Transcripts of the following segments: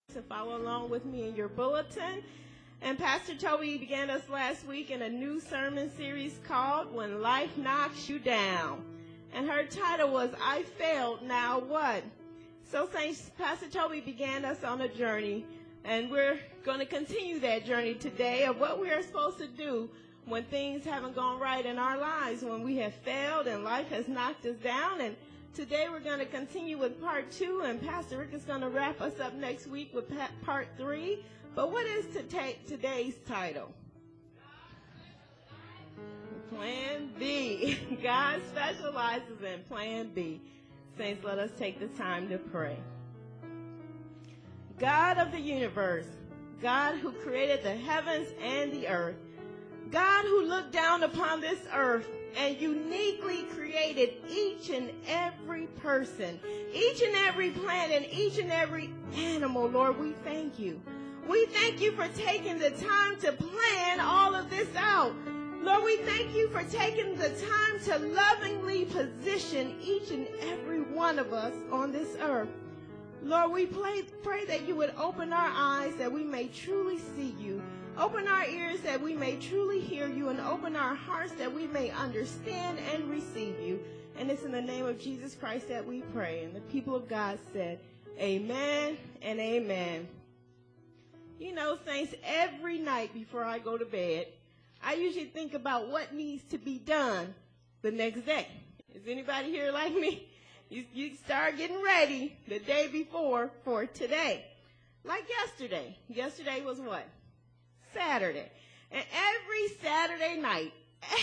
To follow along with me in your bulletin. And Pastor Toby began us last week in a new sermon series called When Life Knocks You Down. And her title was, I Failed, Now What? So Saints, Pastor Toby began us on a journey, and we're going to continue that journey today of what we are supposed to do when things haven't gone right in our lives, when we have failed and life has knocked us down. And today we're going to continue with part 2, and Pastor Rick is going to wrap us up next week with part 3. But what is today's title? Plan B. God specializes in Plan B. Saints, let us take the time to pray. God of the universe, God who created the heavens and the earth, God who looked down upon this earth and uniquely created each and every person, each and every plant, and each and every animal, Lord, we thank you. We thank you for taking the time to plan all of this out. Lord, we thank you for taking the time to lovingly position each and every one of us on this earth. Lord, we pray that you would open our eyes that we may truly see you. Open our ears that we may truly hear you, and open our hearts that we may understand and receive you. And it's in the name of Jesus Christ that we pray. And the people of God said, amen and amen. You know, saints, every night before I go to bed, I usually think about what needs to be done the next day. Is anybody here like me? You start getting ready the day before for today. Like yesterday. Yesterday was what? Saturday. And every Saturday night,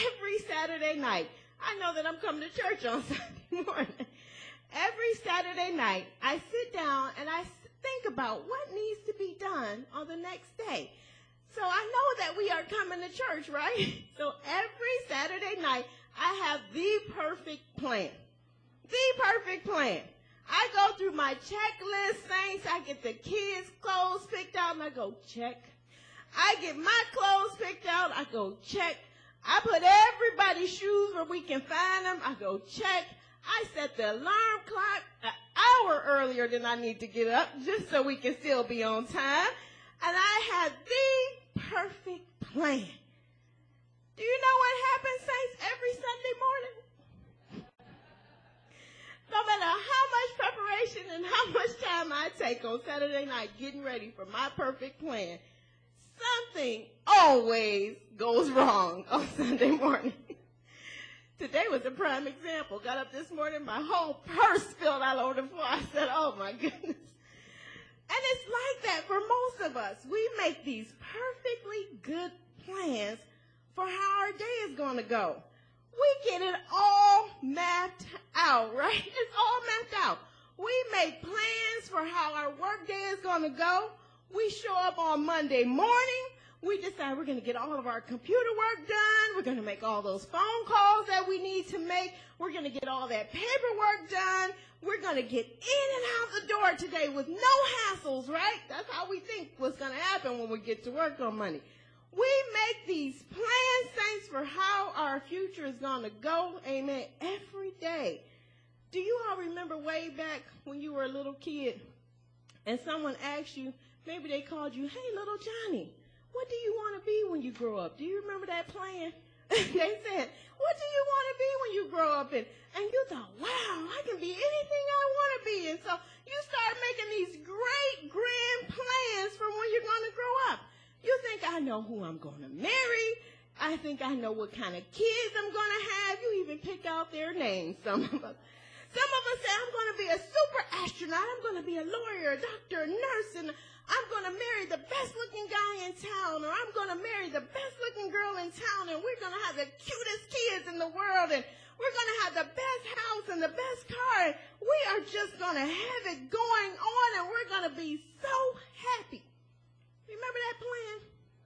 I know that I'm coming to church on Sunday morning. Every Saturday night, I sit down and I think about what needs to be done on the next day. So I know that we are coming to church, right? So every Saturday night, I have the perfect plan. The perfect plan. I go through my checklist, saints. I get the kids' clothes picked out, and I go, check. I get my clothes picked out. I go, check. I put everybody's shoes where we can find them. I go, check. I set the alarm clock an hour earlier than I need to get up just so we can still be on time. And I have the perfect plan. Do you know what happens, saints, every Sunday morning? No matter how much preparation and how much time I take on Saturday night getting ready for my perfect plan, something always goes wrong on Sunday morning. Today was a prime example. Got up this morning, my whole purse spilled out on the floor. I said, oh, my goodness. And it's like that for most of us. We make these perfectly good plans for how our day is going to go. We get it all mapped out, right? It's all mapped out. We make plans for how our work day is going to go. We show up on Monday morning. We decide we're going to get all of our computer work done. We're going to make all those phone calls that we need to make. We're going to get all that paperwork done. We're going to get in and out the door today with no hassles, right? That's how we think what's going to happen when we get to work on Monday. We make these plans, saints, for how our future is going to go, amen, every day. Do you all remember way back when you were a little kid and someone asked you, maybe they called you, hey, little Johnny, what do you want to be when you grow up? Do you remember that plan? They said, what do you want to be when you grow up? And you thought, wow, I can be anything I want to be. And so you start making these great, grand plans for when you're going to grow up. You think, I know who I'm going to marry. I think I know what kind of kids I'm going to have. You even pick out their names, some of us. Some of us say, I'm going to be a super astronaut. I'm going to be a lawyer, a doctor, a nurse, and I'm going to marry the best-looking guy in town, or I'm going to marry the best-looking girl in town, and we're going to have the cutest kids in the world, and we're going to have the best house and the best car. And we are just going to have it going on, and we're going to be so happy. Remember that plan?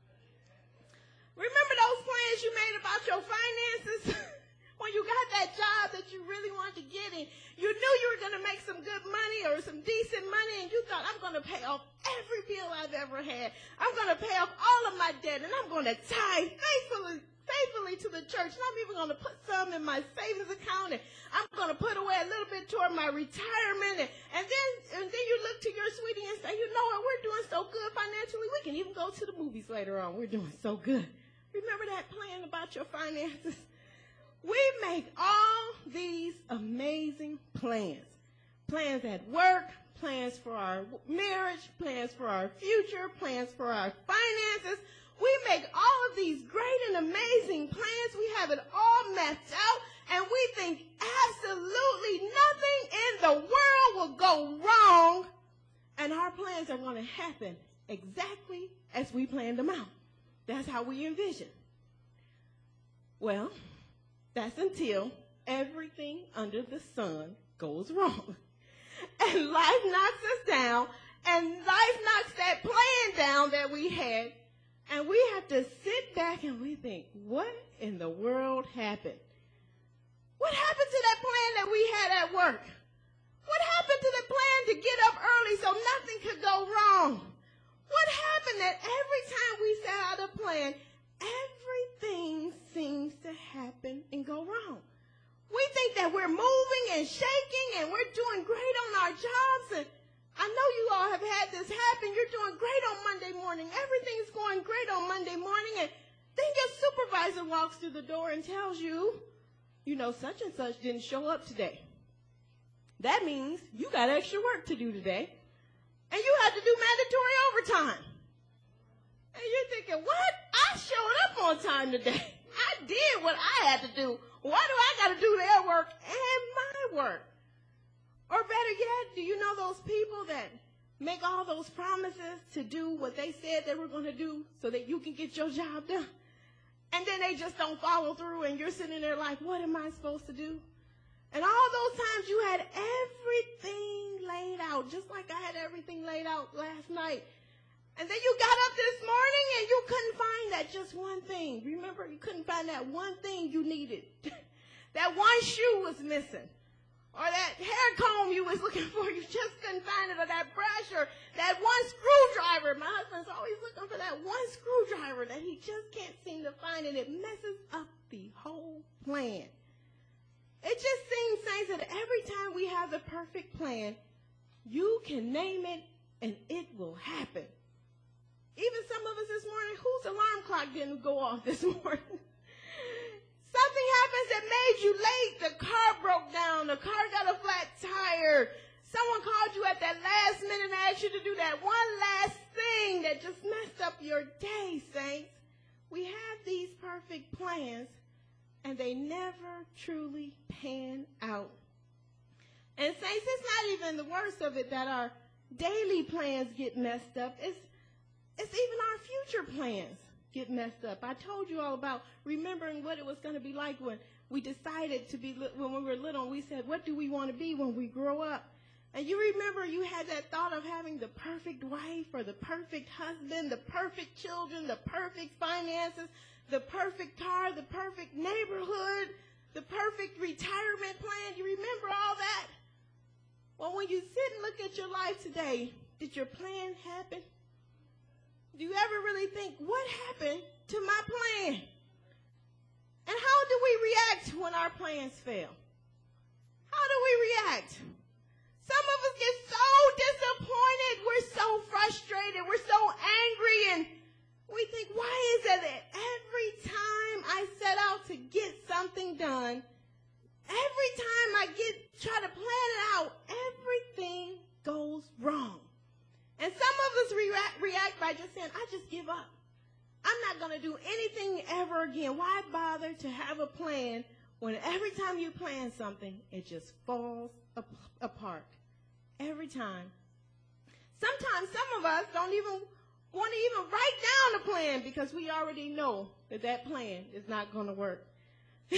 Remember those plans you made about your finances? When you got that job that you really wanted to get in, you knew you were going to make some good money or some decent money, and you thought, I'm going to pay off every bill I've ever had. I'm going to pay off all of my debt, and I'm going to tithe faithfully to the church, and I'm even going to put some in my savings account, and I'm going to put away a little bit toward my retirement, and then you look to your sweetie and say, you know what, we're doing so good financially, we can even go to the movies later on. We're doing so good. Remember that plan about your finances? We make all these amazing plans. Plans at work, plans for our marriage, plans for our future, plans for our finances. We make all of these great and amazing plans. We have it all mapped out, and we think absolutely nothing in the world will go wrong, and our plans are going to happen exactly as we planned them out. That's how we envision. Well, that's until everything under the sun goes wrong. And life knocks us down, and life knocks that plan down that we had, and we have to sit back and we think, what in the world happened? What happened to that plan that we had at work? What happened to the plan to get up early so nothing could go wrong? What happened that every time we set out a plan, everything seems to happen and go wrong? We think that we're moving and shaking and we're doing great on our jobs. And I know you all have had this happen. You're doing great on Monday morning. Everything's going great on Monday morning. And then your supervisor walks through the door and tells you, you know, such and such didn't show up today. That means you got extra work to do today. And you have to do mandatory overtime. And you're thinking, what? I showed up on time today. I did what I had to do. Why do I got to do their work and my work? Or better yet, do you know those people that make all those promises to do what they said they were going to do so that you can get your job done? And then they just don't follow through, and you're sitting there like, what am I supposed to do? And all those times you had everything laid out, just like I had everything laid out last night. And then you got up this morning and you couldn't find that just one thing. Remember, you couldn't find that one thing you needed. That one shoe was missing. Or that hair comb you was looking for, you just couldn't find it. Or that brush, or that one screwdriver. My husband's always looking for that one screwdriver that he just can't seem to find, and it messes up the whole plan. It just seems, saints, that every time we have the perfect plan, you can name it and it will happen. Even some of us this morning, whose alarm clock didn't go off this morning? Something happens that made you late. The car broke down. The car got a flat tire. Someone called you at that last minute and asked you to do that one last thing that just messed up your day, saints. We have these perfect plans, and they never truly pan out. And saints, it's not even the worst of it that our daily plans get messed up. It's even our future plans get messed up. I told you all about remembering what it was going to be like when we decided to be, when we were little, and we said, what do we want to be when we grow up? And you remember you had that thought of having the perfect wife or the perfect husband, the perfect children, the perfect finances, the perfect car, the perfect neighborhood, the perfect retirement plan. You remember all that? Well, when you sit and look at your life today, did your plan happen? Do you ever really think, what happened to my plan? And how do we react when our plans fail? How do we react? Some of us get so disappointed. We're so frustrated. We're so angry. And we think, why is it that every time I set out to get something done, every time I try to plan it out, everything goes wrong? And some of us react by just saying, I just give up. I'm not going to do anything ever again. Why bother to have a plan when every time you plan something, it just falls apart? Every time. Sometimes some of us don't even want to even write down a plan because we already know that that plan is not going to work. You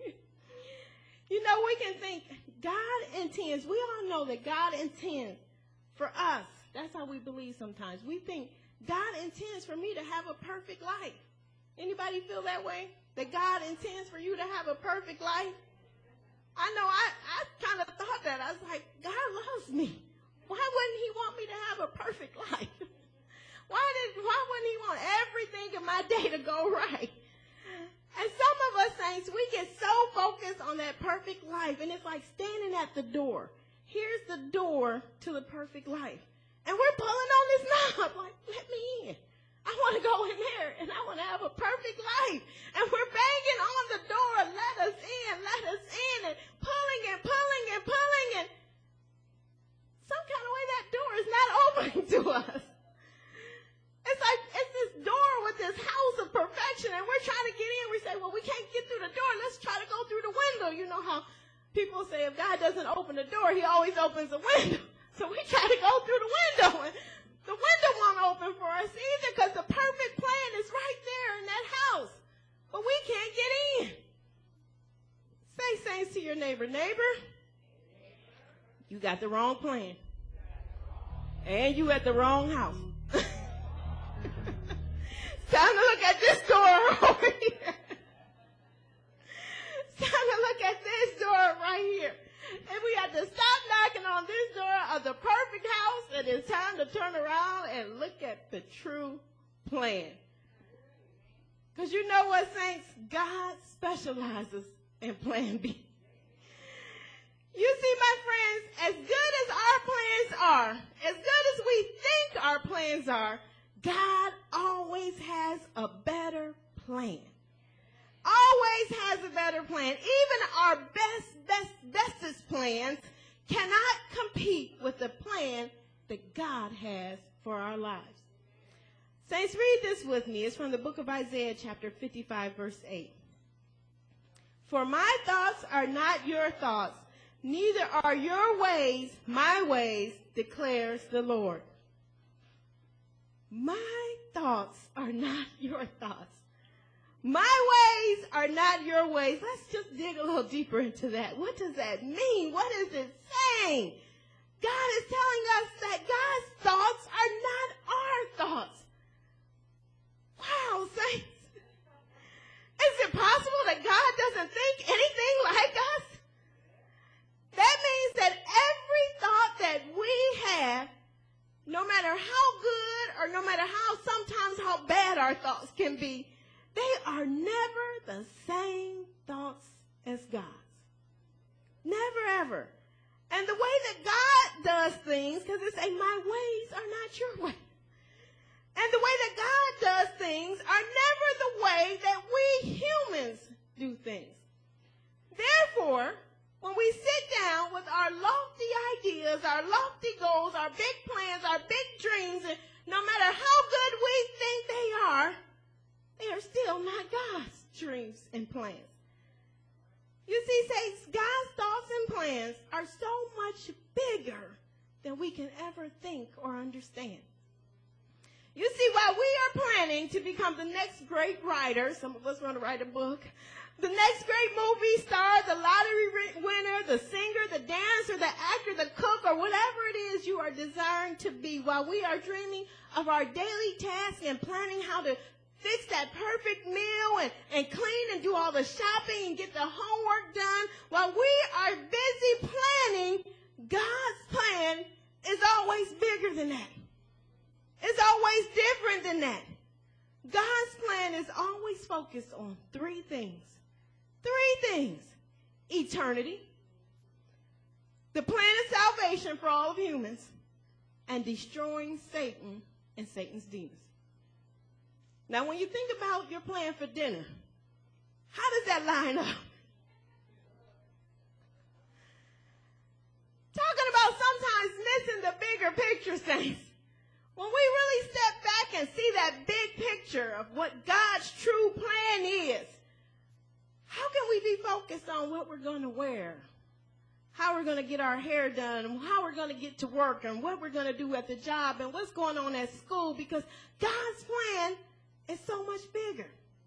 know, we can think God intends. We all know that God intends for us. That's how we believe sometimes. We think God intends for me to have a perfect life. Anybody feel that way? That God intends for you to have a perfect life? I know I kind of thought that. I was like, God loves me. Why wouldn't he want me to have a perfect life? Why wouldn't he want everything in my day to go right? And some of us saints, we get so focused on that perfect life, and it's like standing at the door. Here's the door to the perfect life. And we're pulling on this knob like, us. It's like it's this door with this house of perfection, and we're trying to get in. We say, well, we can't get through the door. Let's try to go through the window. You know how people say if God doesn't open the door, he always opens the window. So we try to go through the window, and the window won't open for us either because the perfect plan is right there in that house. But we can't get in. Say, saints, to your neighbor, you got the wrong plan. And you at the wrong house. Time to look at this door over here. Time to look at this door right here. And we have to stop knocking on this door of the perfect house, and it's time to turn around and look at the true plan. Because you know what, saints? God specializes in plan B. You see, my friends, as good as our plans are, as good as we think our plans are, God always has a better plan. Always has a better plan. Even our bestest plans cannot compete with the plan that God has for our lives. Saints, read this with me. It's from the book of Isaiah, chapter 55, verse 8. For my thoughts are not your thoughts, neither are your ways my ways, declares the Lord. My thoughts are not your thoughts. My ways are not your ways. Let's just dig a little deeper into that. What does that mean? What is it saying? God is telling us that God's thoughts are not our thoughts. Wow, saints. Is it possible that God doesn't think anything like us? That means that every thought that we have, no matter how good or no matter sometimes how bad our thoughts can be, they are never the same thoughts as God's. Never, ever. And the way that God does things, because it say, my ways are not your ways. And the way that God does things are never the way that we humans do things. Therefore, when we sit down with our lofty ideas, our lofty goals, our big plans, our big dreams, and no matter how good we think they are still not God's dreams and plans. You see, saints, God's thoughts and plans are so much bigger than we can ever think or understand. You see, while we are planning to become the next great writer, some of us want to write a book, the next great movie star, the lottery winner, the singer, the dancer, the actor, the cook, or whatever it is you are desiring to be, while we are dreaming of our daily tasks and planning how to fix that perfect meal and clean and do all the shopping and get the homework done, while we are busy planning, God's plan is always bigger than that. It's always different than that. God's plan is always focused on three things. Three things. Eternity, the plan of salvation for all of humans, and destroying Satan and Satan's demons. Now, when you think about your plan for dinner, how does that line up? Talking about sometimes missing the bigger picture, saints. When we really step back and see that big picture of what God's true plan is, how can we be focused on what we're going to wear, how we're going to get our hair done, and how we're going to get to work, and what we're going to do at the job, and what's going on at school? Because God's plan is so much bigger.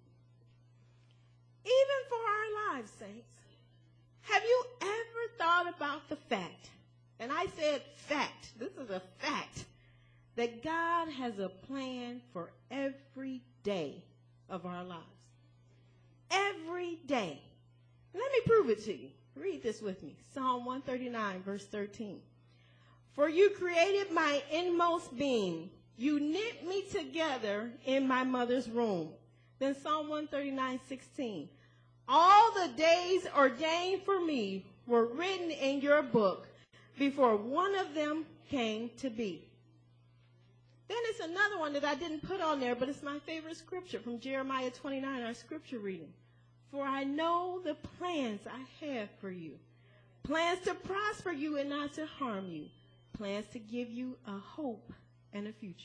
Even for our lives, saints, have you ever thought about the fact, and I said fact, this is a fact, that God has a plan for every day of our lives. Every day. Let me prove it to you. Read this with me. Psalm 139, verse 13. For you created my inmost being. You knit me together in my mother's womb. Then Psalm 139, 16. All the days ordained for me were written in your book before one of them came to be. Then it's another one that I didn't put on there, but it's my favorite scripture from Jeremiah 29, our scripture reading. For I know the plans I have for you, plans to prosper you and not to harm you, plans to give you a hope and a future.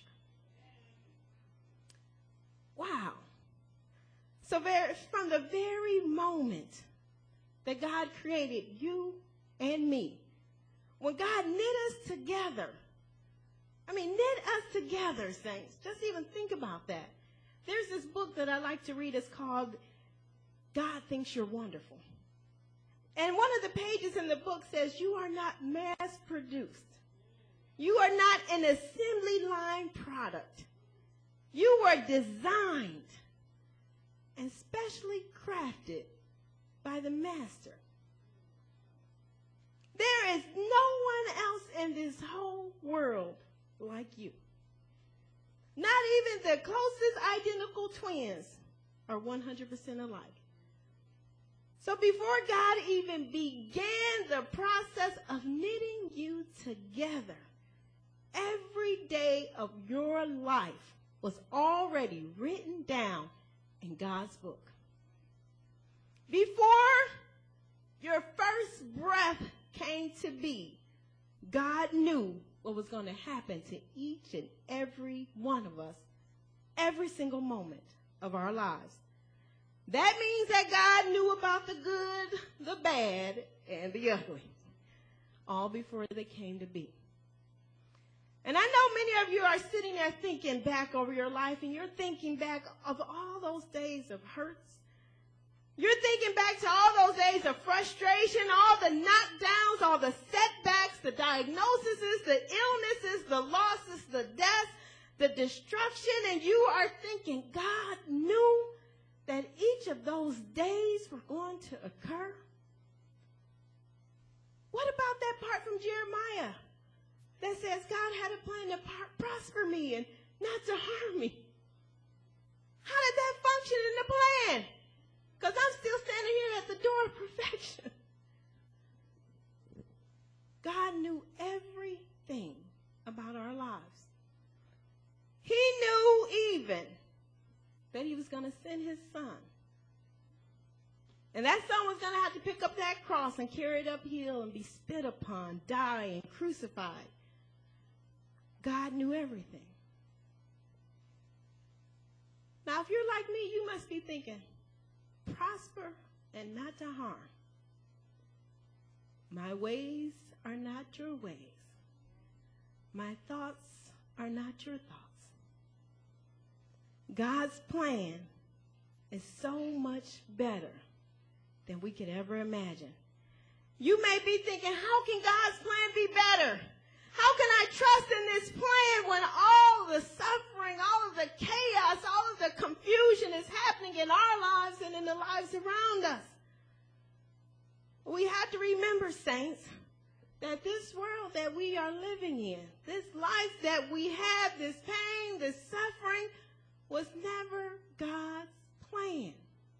Wow. So from the very moment that God created you and me, when God knit us together, knit us together, saints. Just even think about that. There's this book that I like to read. It's called God Thinks You're Wonderful. And one of the pages in the book says, you are not mass-produced. You are not an assembly line product. You were designed and specially crafted by the Master. There is no one else in this whole world like you. Not even the closest identical twins are 100% alike. So before God even began the process of knitting you together, every day of your life was already written down in God's book. Before your first breath came to be, God knew what was going to happen to each and every one of us every single moment of our lives. That means that God knew about the good, the bad, and the ugly, all before they came to be. And I know many of you are sitting there thinking back over your life, and you're thinking back of all those days of hurts. You're thinking back to all those days of frustration, all the knockdowns, all the setbacks, the diagnoses, the illnesses, the losses, the deaths, the destruction, and you are thinking God knew that each of those days were going to occur. What about that part from Jeremiah that says God had a plan to prosper me and not to harm me? How did that function in the plan? Because I'm still standing here at the door of perfection. God knew everything about our lives. He knew even that he was going to send his son. And that son was going to have to pick up that cross and carry it uphill and be spit upon, die, and crucified. God knew everything. Now, if you're like me, you must be thinking, prosper and not to harm. My ways are not your ways. My thoughts are not your thoughts. God's plan is so much better than we could ever imagine. You may be thinking, how can God's plan be better? How can I trust in this plan when all the suffering, all of the chaos, all of the confusion is happening in our lives and in the lives around us? We have to remember, saints, that this world that we are living in, this life that we have, this pain, this suffering, was never God's plan.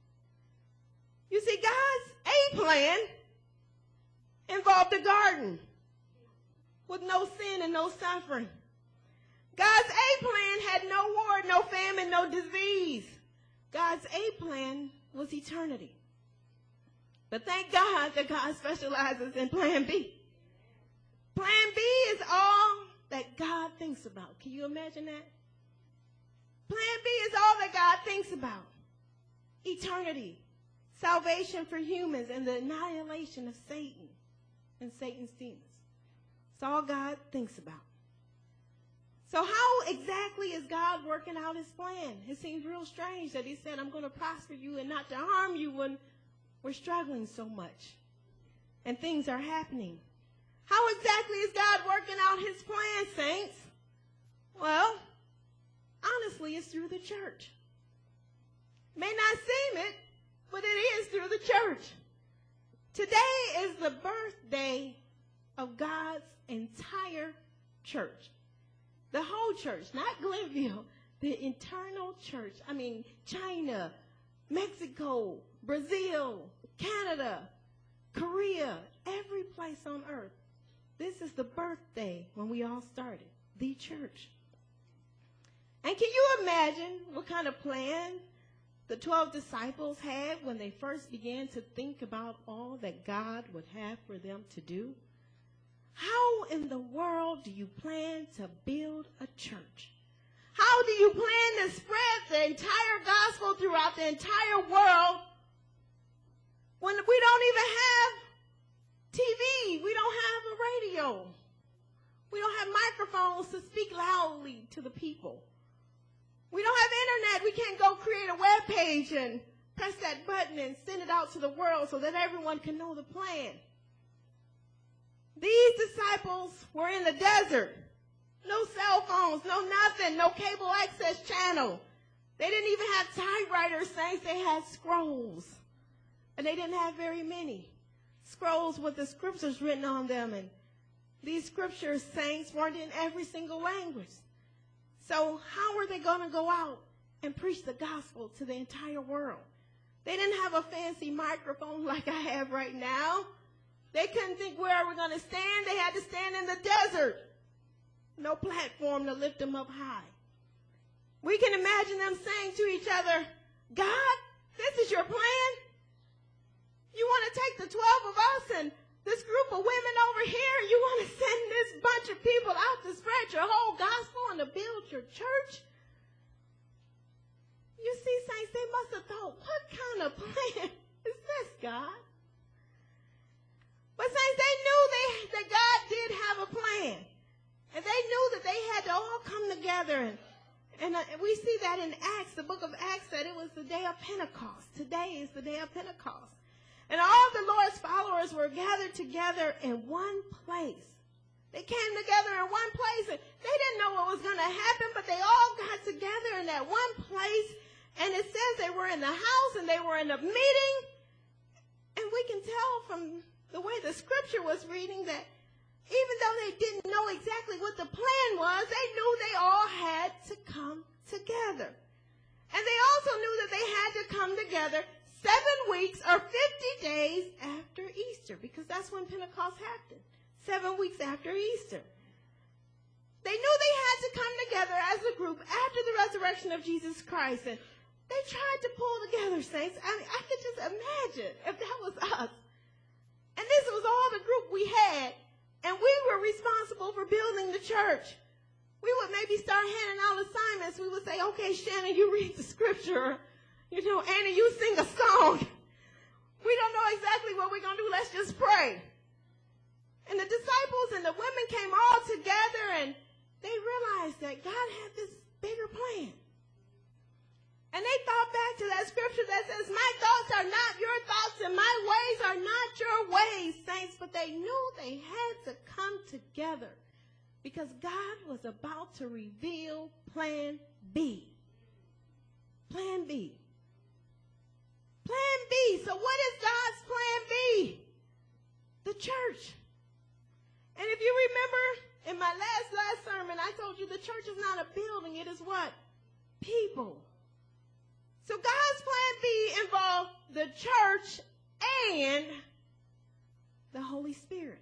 You see, God's A plan involved a garden with no sin and no suffering. God's A plan had no war, no famine, no disease. God's A plan was eternity. But thank God that God specializes in plan B. Plan B is all that God thinks about. Can you imagine that? Plan B is all that God thinks about. Eternity, salvation for humans, and the annihilation of Satan and Satan's demons. It's all God thinks about. So how exactly is God working out his plan? It seems real strange that he said, I'm going to prosper you and not to harm you when we're struggling so much and things are happening. How exactly is God working out his plan, saints? Well, honestly, it's through the church. May not seem it, but it is through the church. Today is the birthday of God's entire church. The whole church, not Glenville, the eternal church. China, Mexico, Brazil, Canada, Korea, every place on earth. This is the birthday when we all started, the church. And can you imagine what kind of plan the 12 disciples had when they first began to think about all that God would have for them to do? How in the world do you plan to build a church? How do you plan to spread the entire gospel throughout the entire world when we don't even have TV? We don't have a radio. We don't have microphones to speak loudly to the people. We don't have internet. We can't go create a web page and press that button and send it out to the world so that everyone can know the plan. These disciples were in the desert. No cell phones, no nothing, no cable access channel. They didn't even have typewriters, saints. They had scrolls. And they didn't have very many. Scrolls with the scriptures written on them. And these scriptures, saints, weren't in every single language. So how were they going to go out and preach the gospel to the entire world? They didn't have a fancy microphone like I have right now. They couldn't think where we're going to stand. They had to stand in the desert. No platform to lift them up high. We can imagine them saying to each other, God, this is your plan? You want to take the 12 of us and this group of women over here, you want to send this bunch of people out to spread your whole gospel and to build your church? You see, saints, they must have thought, what kind of plan is this, God? But saints, they knew that God did have a plan. And they knew that they had to all come together. And we see that in Acts, the book of Acts, that it was the day of Pentecost. Today is the day of Pentecost. And all of the Lord's followers were gathered together in one place. They came together in one place. And they didn't know what was going to happen, but they all got together in that one place. And it says they were in the house and they were in a meeting. And we can tell from the way the scripture was reading that even though they didn't know exactly what the plan was, they knew they all had to come together. And they also knew that they had to come together 7 weeks or 50 days after Easter, because that's when Pentecost happened, 7 weeks after Easter. They knew they had to come together as a group after the resurrection of Jesus Christ, and they tried to pull together, saints. I mean, I could just imagine if that was us. And this was all the group we had. And we were responsible for building the church. We would maybe start handing out assignments. We would say, okay, Shannon, you read the scripture. You know, Annie, you sing a song. We don't know exactly what we're going to do. Let's just pray. And the disciples and the women came all together, and they realized that God had this bigger plan. And they thought back to that scripture that says, my thoughts are not your thoughts and my ways are not your ways, saints. But they knew they had to come together because God was about to reveal plan B. Plan B. Plan B. So what is God's plan B? The church. And if you remember in my last sermon, I told you the church is not a building. It is what? People. So God's plan B involved the church and the Holy Spirit.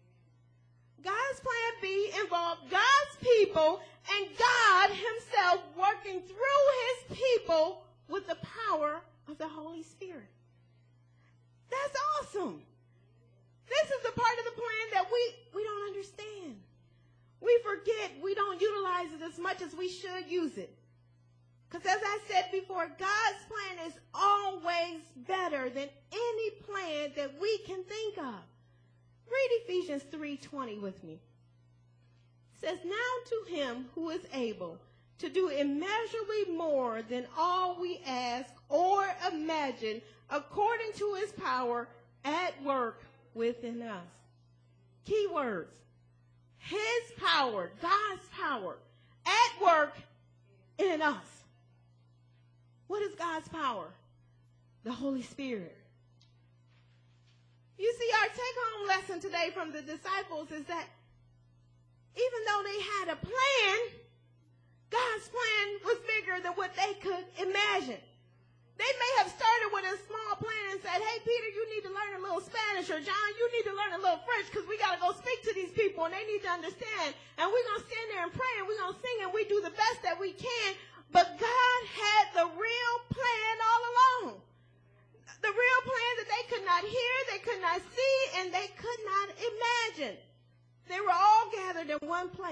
God's plan B involved God's people and God himself working through his people with the power of the Holy Spirit. That's awesome. This is the part of the plan that we don't understand. We forget, we don't utilize it as much as we should use it. Because as I said before, God's plan is always better than any plan that we can think of. Read Ephesians 3:20 with me. It says, now to him who is able to do immeasurably more than all we ask or imagine, according to his power at work within us. Key words. His power, God's power, at work in us. What is God's power? The Holy Spirit. You see, our take-home lesson today from the disciples is that even though they had a plan, God's plan was bigger than what they could imagine. They may have started with a small plan and said, hey, Peter, you need to learn a little Spanish, or John, you need to learn a little French because we got to go speak to these people and they need to understand. And we're going to stand there and pray and we're going to sing and we do the best that we can. But God had the real plan all along. The real plan that they could not hear, they could not see, and they could not imagine.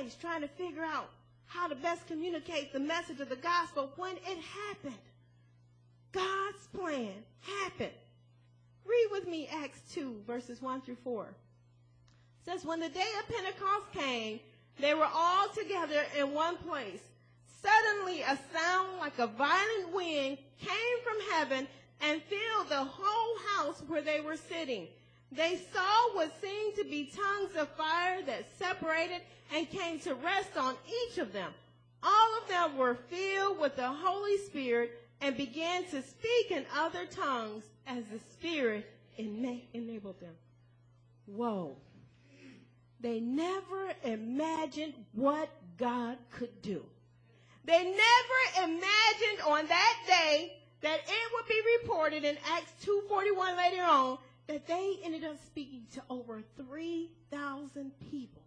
place trying to figure out how to best communicate the message of the gospel when it happened. God's plan happened. Read with me Acts 2, verses 1 through 4. It says, when the day of Pentecost came, they were all together in one place. Suddenly a sound like a violent wind came from heaven and filled the whole house where they were sitting. They saw what seemed to be tongues of fire that separated and came to rest on each of them. All of them were filled with the Holy Spirit and began to speak in other tongues as the Spirit enabled them. Whoa. They never imagined what God could do. They never imagined on that day that it would be reported in Acts 2:41 later on that they ended up speaking to over 3,000 people.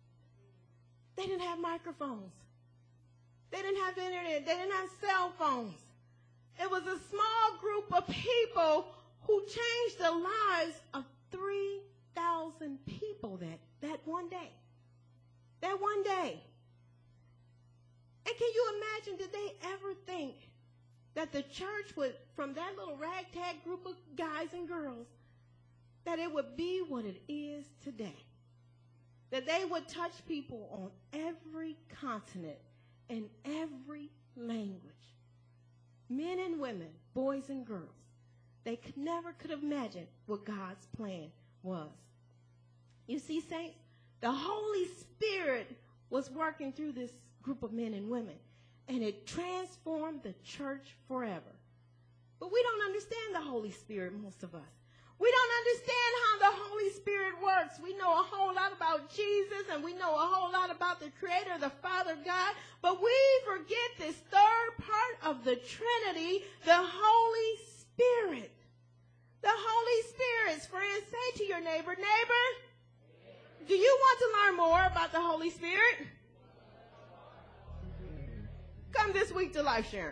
They didn't have microphones. They didn't have internet. They didn't have cell phones. It was a small group of people who changed the lives of 3,000 people that one day. That one day. And can you imagine, did they ever think that the church would, from that little ragtag group of guys and girls, that it would be what it is today? That they would touch people on every continent and every language. Men and women, boys and girls. They never could have imagined what God's plan was. You see, saints, the Holy Spirit was working through this group of men and women, and it transformed the church forever. But we don't understand the Holy Spirit, most of us. We don't understand how the Holy Spirit works. We know a whole lot about Jesus, and we know a whole lot about the Creator, the Father God, but we forget this third part of the Trinity, the Holy Spirit. The Holy Spirit. Friends, say to your neighbor, neighbor, do you want to learn more about the Holy Spirit? Come this week to Life Sharing.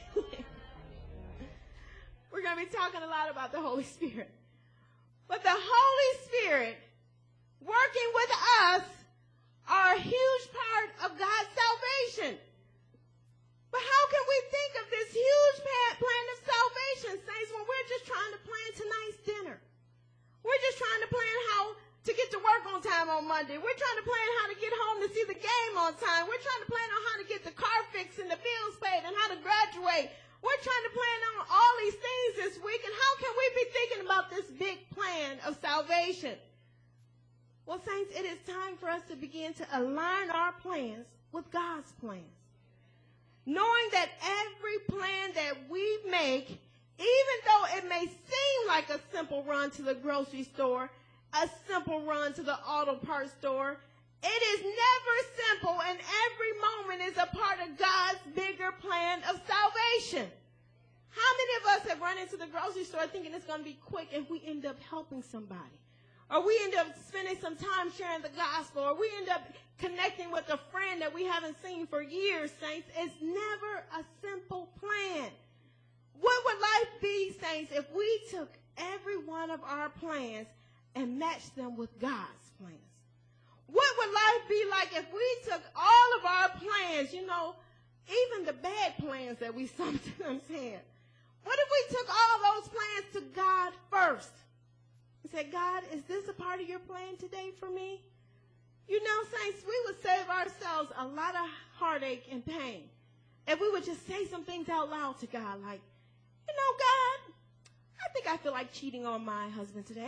We're going to be talking a lot about the Holy Spirit. But the Holy Spirit working with us are a huge part of God's salvation. But how can we think of this huge plan of salvation, saints, when we're just trying to plan tonight's dinner? We're just trying to plan how to get to work on time on Monday. We're trying to plan how to get home to see the game on time. We're trying to plan on how to get the car fixed and the bills paid and how to graduate. We're trying to plan on all these things this week, and how can we be thinking about this big plan of salvation? Well, saints, it is time for us to begin to align our plans with God's plans. Knowing that every plan that we make, even though it may seem like a simple run to the grocery store, a simple run to the auto parts store, it is never simple, and every moment is a part of God's bigger plan of salvation. How many of us have run into the grocery store thinking it's going to be quick, and we end up helping somebody? Or we end up spending some time sharing the gospel, or we end up connecting with a friend that we haven't seen for years, saints. It's never a simple plan. What would life be, saints, if we took every one of our plans and matched them with God's plans? What would life be like if we took all of our plans, even the bad plans that we sometimes have? What if we took all of those plans to God first and said, God, is this a part of your plan today for me? Saints, we would save ourselves a lot of heartache and pain if we would just say some things out loud to God like, God, I think I feel like cheating on my husband today.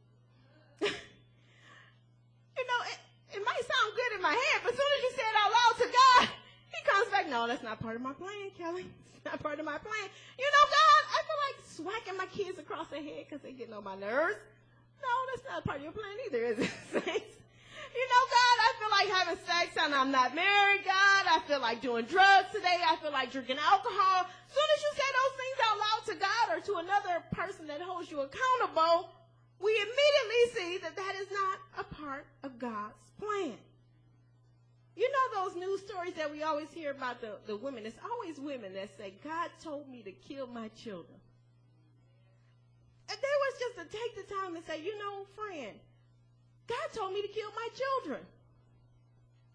It might sound good in my head, but as soon as you say it out loud to God, he comes back, no, that's not part of my plan, Kelly. It's not part of my plan. God, I feel like swacking my kids across the head because they're getting on my nerves. No, that's not part of your plan either, is it, saints? God, I feel like having sex and I'm not married, God. I feel like doing drugs today. I feel like drinking alcohol. As soon as you say those things out loud to God or to another person that holds you accountable, we immediately see that that is not a part of God's plan. Those news stories that we always hear about the women. It's always women that say, God told me to kill my children. And they was just to take the time and say, friend, God told me to kill my children.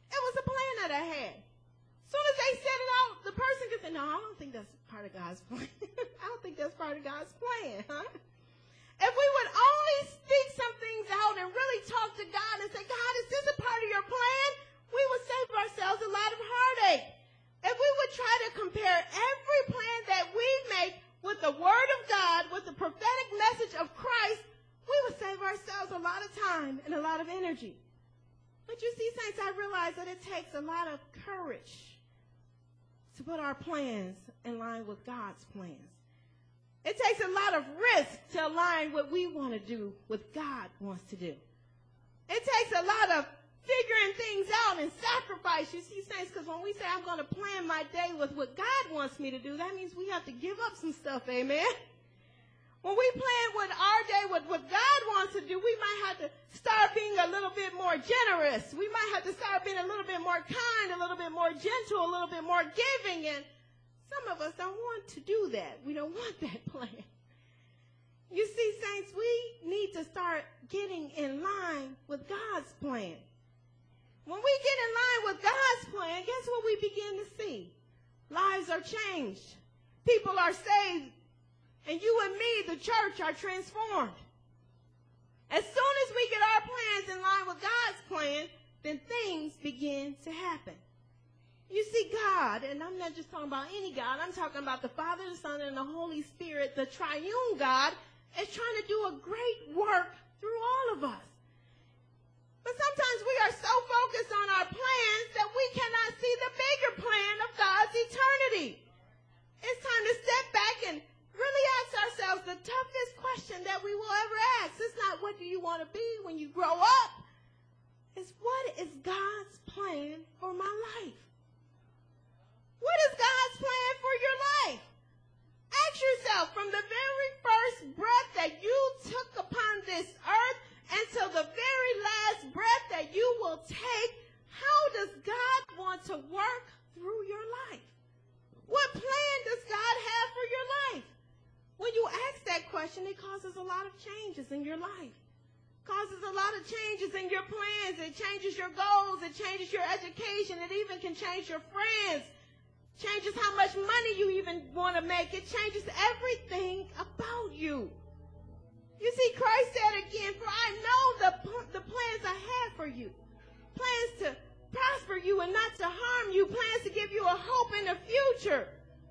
It was a plan that I had. As soon as they set it out, the person could say, no, I don't think that's part of God's plan. I don't think that's part of God's plan, huh? If we would only speak some things out and really talk to God and say, God, is this a part of your plan? We would save ourselves a lot of heartache. If we would try to compare every plan that we make with the Word of God, with the prophetic message of Christ, we would save ourselves a lot of time and a lot of energy. But you see, saints, I realize that it takes a lot of courage to put our plans in line with God's plans. It takes a lot of risk to align what we want to do with God wants to do. It takes a lot of figuring things out and sacrifice. You see, saints, because when we say I'm going to plan my day with what God wants me to do, that means we have to give up some stuff, amen? When we plan with our day, with what God wants to do, we might have to start being a little bit more generous. We might have to start being a little bit more kind, a little bit more gentle, a little bit more giving. And some of us don't want to do that. We don't want that plan. You see, saints, we need to start getting in line with God's plan. When we get in line with God's plan, guess what we begin to see? Lives are changed. People are saved. And you and me, the church, are transformed. As soon as we get our plans in line with God's plan, then things begin to happen. You see, God, and I'm not just talking about any God, I'm talking about the Father, the Son, and the Holy Spirit, the triune God, is trying to do a great work through all of us. But sometimes we are so focused on our plans that we cannot see the bigger plan of God's eternity. It's time to step back and really ask ourselves the toughest question that we will ever ask. It's not what do you want to be when you grow up. It's what is God's plan for my life? What is God's plan for your life? Ask yourself, from the very first breath that you took upon this earth until the very last breath that you will take, how does God want to work through your life? What plan does God have for your life? When you ask that question, it causes a lot of changes in your life. It causes a lot of changes in your plans. It changes your goals. It changes your education. It even can change your friends. Changes how much money you even want to make. It changes everything about you. You see, Christ said again, for I know the plans I have for you. Plans to prosper you and not to harm you. Plans to give you a hope in the future.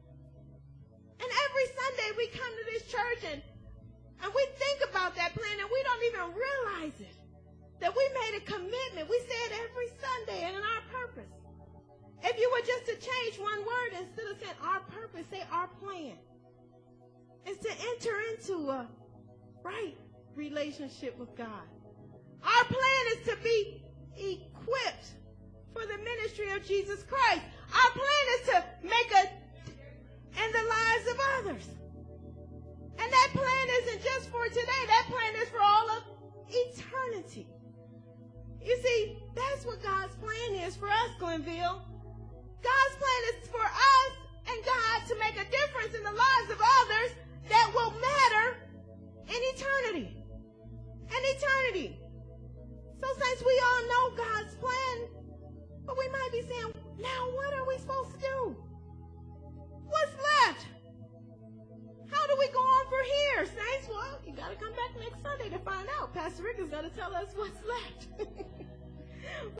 And every Sunday we come to this church and we think about that plan and we don't even realize it. That we made a commitment. We say it every Sunday and in our purpose. If you were just to change one word instead of saying our purpose, say our plan. Is to enter into a right relationship with God. Our plan is to be equipped for the ministry of Jesus Christ. Our plan is to make a in the lives of others. And that plan isn't just for today. That plan is for all of eternity. You see, that's what God's plan is for us, Glenville. God's plan is for us and God to make a difference in the lives of others that will matter in eternity. In eternity. So since we all know God's plan, but we might be saying, now what are we supposed to do? What's left? How do we go on from here, saints? Well, you got to come back next Sunday to find out. Pastor Rick is going to tell us what's left.